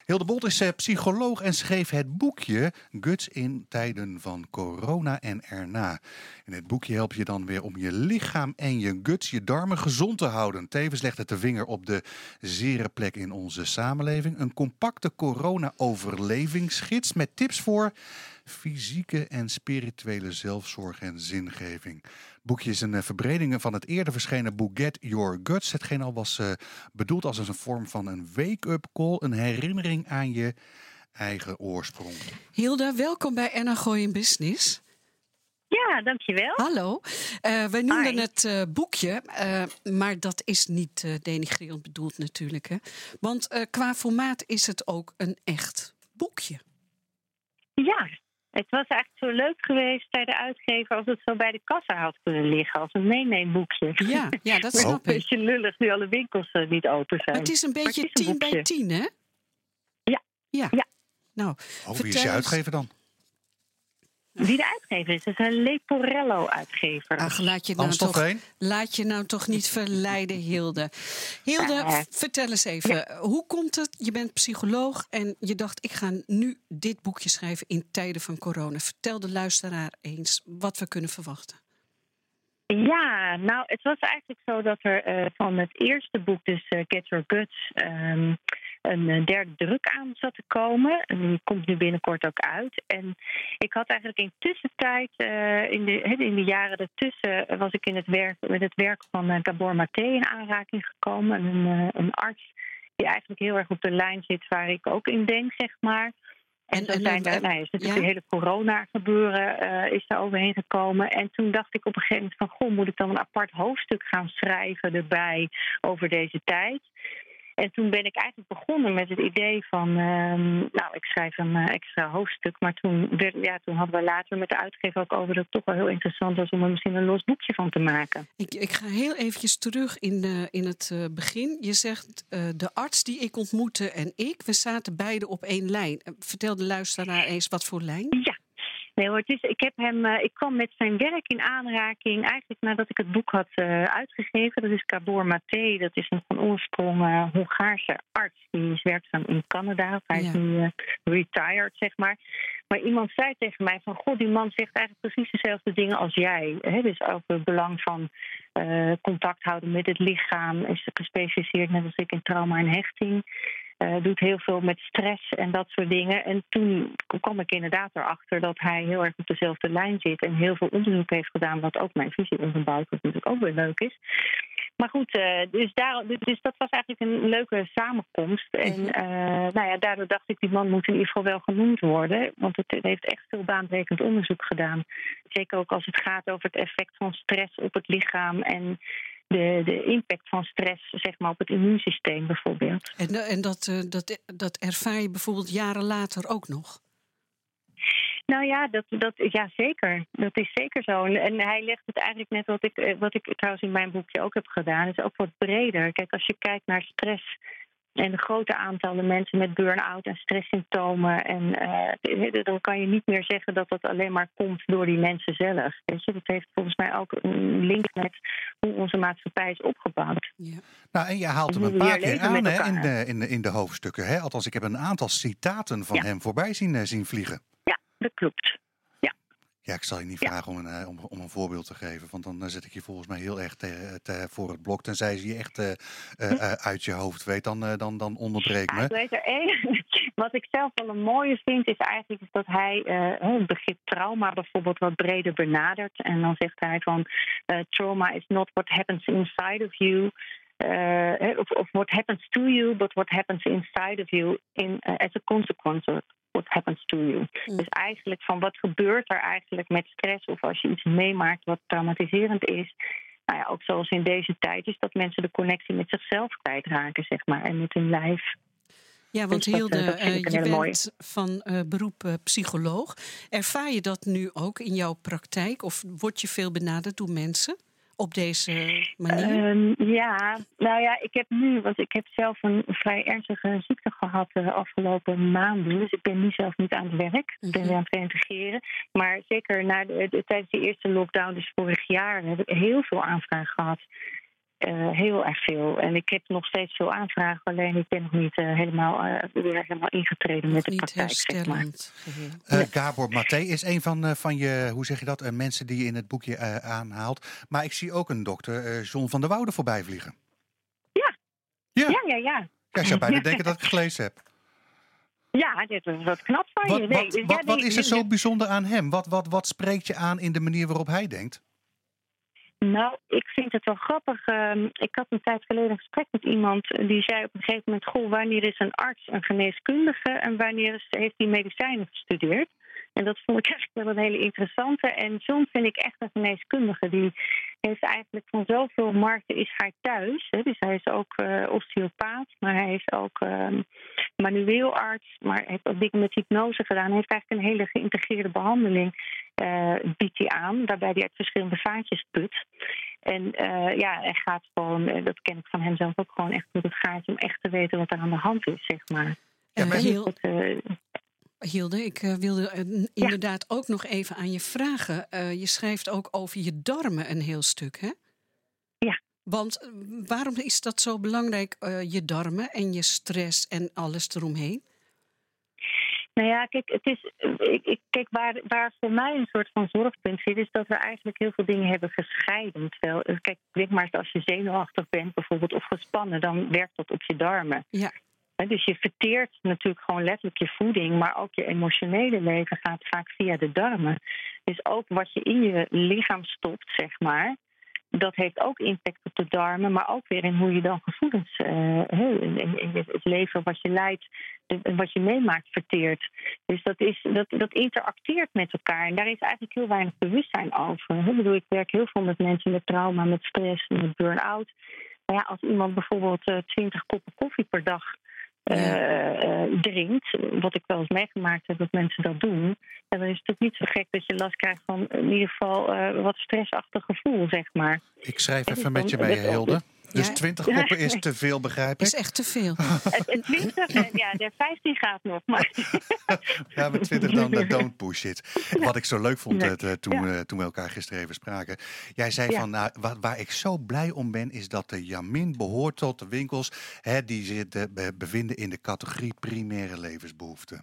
Hilde Bolt is psycholoog en schreef het boekje Guts in tijden van corona en erna. In het boekje help je dan weer om je lichaam en je guts, je darmen gezond te houden. Tevens legt het de vinger op de zere plek in onze samenleving. Een compacte corona-overlevingsgids met tips voor fysieke en spirituele zelfzorg en zingeving. Het boekje is een verbreding van het eerder verschenen boek Get Your Guts. Hetgeen al was bedoeld als een vorm van een wake-up call, een herinnering aan je eigen oorsprong. Hilda, welkom bij Erna Gooi in Business. Ja, dankjewel. Hallo. We noemden het boekje, maar dat is niet denigrerend bedoeld natuurlijk. Hè? Want qua formaat is het ook een echt boekje. Ja, het was eigenlijk zo leuk geweest bij de uitgever als het zo bij de kassa had kunnen liggen. Als een meeneemboekje. Ja, dat snap ik. ik. Een beetje lullig nu alle winkels niet open zijn. Maar het is een beetje 10 bij 10, hè? Ja. Wie Nou, is je uitgever dan? Wie de uitgever is, is een Leporello-uitgever. Ach, laat je nou toch niet verleiden, Hilde. Hilde, vertel eens even. Hoe komt het? Je bent psycholoog en je dacht, ik ga nu dit boekje schrijven in tijden van corona. Vertel de luisteraar eens wat we kunnen verwachten. Ja, nou, het was eigenlijk zo dat er van het eerste boek, dus Get Your Guts, een derde druk aan zat te komen. En die komt nu binnenkort ook uit. En ik had eigenlijk in tussentijd, in de jaren ertussen, was ik met het werk van Gabor Maté in aanraking gekomen. Een arts die eigenlijk heel erg op de lijn zit waar ik ook in denk, zeg maar. En zo zijn er, is natuurlijk de hele corona-gebeuren is daar overheen gekomen. En toen dacht ik op een gegeven moment van, moet ik dan een apart hoofdstuk gaan schrijven erbij over deze tijd? En toen ben ik eigenlijk begonnen met het idee van, ik schrijf een extra hoofdstuk. Maar toen hadden we later met de uitgever ook over dat het toch wel heel interessant was om er misschien een los boekje van te maken. Ik ga heel eventjes terug in het begin. Je zegt, de arts die ik ontmoette en we zaten beide op één lijn. Vertel de luisteraar eens wat voor lijn. Ja. Nee hoor, ik kwam met zijn werk in aanraking eigenlijk nadat ik het boek had uitgegeven. Dat is Gabor Maté, dat is een van oorsprong Hongaarse arts. Die is werkzaam in Canada. Hij is nu retired, zeg maar. Maar iemand zei tegen mij van, die man zegt eigenlijk precies dezelfde dingen als jij. Dus over het belang van contact houden met het lichaam. Is gespecialiseerd, net als ik, in trauma en hechting. Doet heel veel met stress en dat soort dingen. En toen kwam ik inderdaad erachter dat hij heel erg op dezelfde lijn zit en heel veel onderzoek heeft gedaan, wat ook mijn visie onderbouwt, wat natuurlijk ook weer leuk is. Maar goed, dus dat was eigenlijk een leuke samenkomst. En daardoor dacht ik, die man moet in ieder geval wel genoemd worden. Want het heeft echt veel baanbrekend onderzoek gedaan. Zeker ook als het gaat over het effect van stress op het lichaam en de impact van stress, zeg maar, op het immuunsysteem bijvoorbeeld. En dat ervaar je bijvoorbeeld jaren later ook nog? Nou ja, ja, zeker. Dat is zeker zo. En hij legt het eigenlijk net wat ik trouwens in mijn boekje ook heb gedaan, is ook wat breder. Kijk, als je kijkt naar stress en de grote aantallen mensen met burn-out en stresssymptomen, en dan kan je niet meer zeggen dat dat alleen maar komt door die mensen zelf. Weet je? Dat heeft volgens mij ook een link met hoe onze maatschappij is opgebouwd. Ja. Nou, en je haalt hem een paar keer aan in de hoofdstukken. Hè? Althans, ik heb een aantal citaten van hem voorbij zien vliegen. Ja, dat klopt. Ja, ik zal je niet vragen om een voorbeeld te geven. Want dan zet ik je volgens mij heel erg voor het blok. Tenzij je echt uit je hoofd weet, dan onderbreek me. Ik weet er één. Wat ik zelf wel een mooie vind, is eigenlijk dat hij het begrip trauma bijvoorbeeld wat breder benadert. En dan zegt hij van, trauma is not what happens inside of you. Of what happens to you, but what happens inside of you as a consequence of what happens to you. Dus eigenlijk van wat gebeurt er eigenlijk met stress of als je iets meemaakt wat traumatiserend is. Nou ja, ook zoals in deze tijd is dat mensen de connectie met zichzelf kwijtraken, zeg maar, en met hun lijf. Ja, want dus Hilde, je bent mooie. van beroep psycholoog. Ervaar je dat nu ook in jouw praktijk of word je veel benaderd door mensen op deze manier? Ik heb zelf een vrij ernstige ziekte gehad de afgelopen maanden. Dus ik ben nu zelf niet aan het werk. Ik ben weer aan het reintegreren. Maar zeker tijdens de eerste lockdown, dus vorig jaar, heb ik heel veel aanvragen gehad Heel erg veel. En ik heb nog steeds veel aanvragen, alleen ik ben nog niet helemaal ingetreden met de praktijk. Zeg maar. Gabor Maté is een van je, hoe zeg je dat, mensen die je in het boekje aanhaalt. Maar ik zie ook een dokter, John van der Woude, voorbij vliegen. Ja. Ja, ik zou bijna denken dat ik het gelezen heb. Ja, dit is wat knap van je. Wat is er zo bijzonder aan hem? Wat spreekt je aan in de manier waarop hij denkt? Nou, ik vind het wel grappig. Ik had een tijd geleden een gesprek met iemand die zei op een gegeven moment: goh, wanneer is een arts een geneeskundige en wanneer heeft hij medicijnen gestudeerd? En dat vond ik eigenlijk wel een hele interessante. En John vind ik echt een geneeskundige. Die heeft eigenlijk van zoveel markten is hij thuis. Hè. Dus hij is ook osteopaat, maar hij is ook manueel arts. Maar hij heeft ook dingen met hypnose gedaan. Hij heeft eigenlijk een hele geïntegreerde behandeling, biedt hij aan. Waarbij hij uit verschillende vaatjes put. En hij gaat gewoon, dat ken ik van hem zelf ook, gewoon echt met het gaatje om echt te weten wat er aan de hand is, zeg maar. Hilde, ik wilde inderdaad ook nog even aan je vragen. Je schrijft ook over je darmen een heel stuk, hè? Ja. Want waarom is dat zo belangrijk, je darmen en je stress en alles eromheen? Nou ja, kijk, het is, waar voor mij een soort van zorgpunt zit, is dat we eigenlijk heel veel dingen hebben gescheiden. Terwijl, kijk, denk maar eens, als je zenuwachtig bent bijvoorbeeld of gespannen, dan werkt dat op je darmen. Ja. Dus je verteert natuurlijk gewoon letterlijk je voeding, maar ook je emotionele leven gaat vaak via de darmen. Dus ook wat je in je lichaam stopt, zeg maar, dat heeft ook impact op de darmen, maar ook weer in hoe je dan gevoelens, in het leven wat je leidt, wat je meemaakt, verteert. Dus dat interacteert met elkaar en daar is eigenlijk heel weinig bewustzijn over. Ik bedoel, ik werk heel veel met mensen met trauma, met stress, met burn-out. Maar ja, als iemand bijvoorbeeld 20 koppen koffie per dag drinkt, wat ik wel eens meegemaakt heb dat mensen dat doen, dan is het toch niet zo gek dat je last krijgt van in ieder geval wat stressachtig gevoel, zeg maar. Ik schrijf even met je mee, Hilde. Dus 20 koppen is te veel, begrijp ik? Is echt te veel. Het 20, de 15 gaat nog. Maar. Ja, met 20 dan don't push it. Wat ik zo leuk vond toen we elkaar gisteren even spraken. Jij zei van, waar ik zo blij om ben, is dat de Jamin behoort tot de winkels die zich bevinden in de categorie primaire levensbehoeften.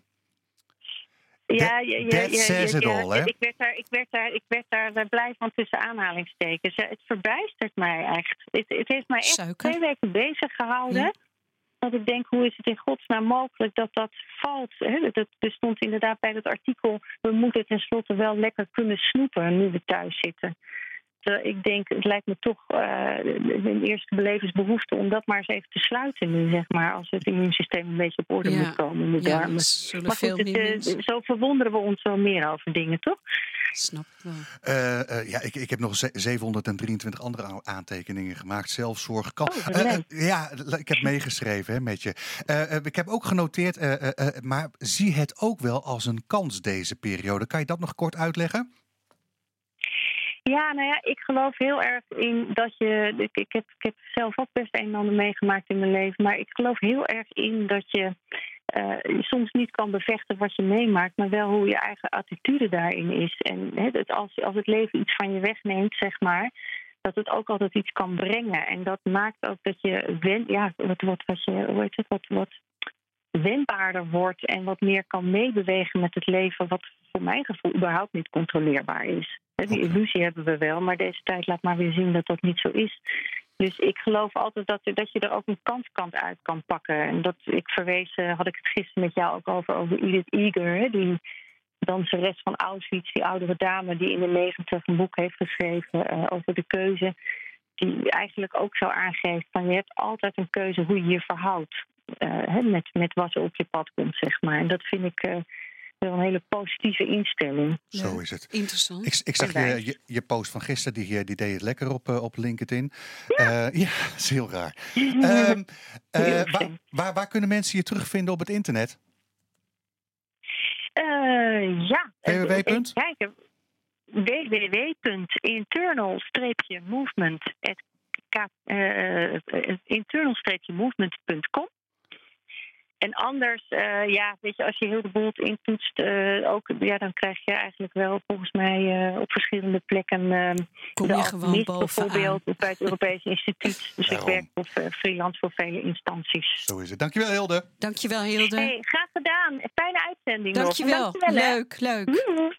That says it all, hè? Ik werd daar blij van tussen aanhalingstekens. Het verbijstert mij echt. Het heeft mij echt 2 weken bezig gehouden. Ja. Dat ik denk, hoe is het in godsnaam mogelijk dat valt? Hè? Er stond inderdaad bij dat artikel, we moeten tenslotte wel lekker kunnen snoepen nu we thuis zitten. Ik denk, het lijkt me toch een eerste belevensbehoefte om dat maar eens even te sluiten nu, zeg maar, als het immuunsysteem een beetje op orde moet komen in de darmen. Maar goed, zo verwonderen we ons wel meer over dingen, toch? Snap ik wel. Ik heb nog 723 andere aantekeningen gemaakt. Zelfzorg kan. Ik heb meegeschreven met je. Ik heb ook genoteerd, maar zie het ook wel als een kans deze periode. Kan je dat nog kort uitleggen? Ja, nou ja, ik geloof heel erg in dat je. Ik heb zelf ook best een en ander meegemaakt in mijn leven. Maar ik geloof heel erg in dat je soms niet kan bevechten wat je meemaakt, maar wel hoe je eigen attitude daarin is. En als het leven iets van je wegneemt, zeg maar, dat het ook altijd iets kan brengen. En dat maakt ook dat je wat wendbaarder wordt en wat meer kan meebewegen met het leven, wat voor mijn gevoel überhaupt niet controleerbaar is. Die illusie hebben we wel, maar deze tijd laat maar weer zien dat dat niet zo is. Dus ik geloof altijd dat je er ook een kantkant uit kan pakken. En had ik het gisteren met jou ook over Edith Eger, die danseres van Auschwitz, die oudere dame die in de 90 een boek heeft geschreven over de keuze, die eigenlijk ook zo aangeeft van je hebt altijd een keuze hoe je je verhoudt met wat er op je pad komt, zeg maar. En dat vind ik wel een hele positieve instelling. Zo is het. Interessant. Ik zag je post van gisteren, die deed het lekker op LinkedIn. Ja, dat is heel raar. Waar kunnen mensen je terugvinden op het internet? www.internal-movement.com. En anders, weet je, als je Hilde Bolt intoetst, dan krijg je eigenlijk wel volgens mij op verschillende plekken kom je gewoon bovenaan. Bijvoorbeeld bij het Europees Instituut. Dus ik werk op freelance voor vele instanties. Zo is het. Dankjewel, Hilde. Dankjewel, Hilde. Hey, graag gedaan. Fijne uitzending. Dankjewel. Leuk. Leuk.